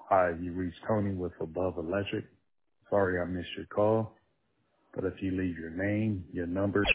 Hi, you reached Tony with Above Electric. Sorry I missed your call, but if you leave your name, your number,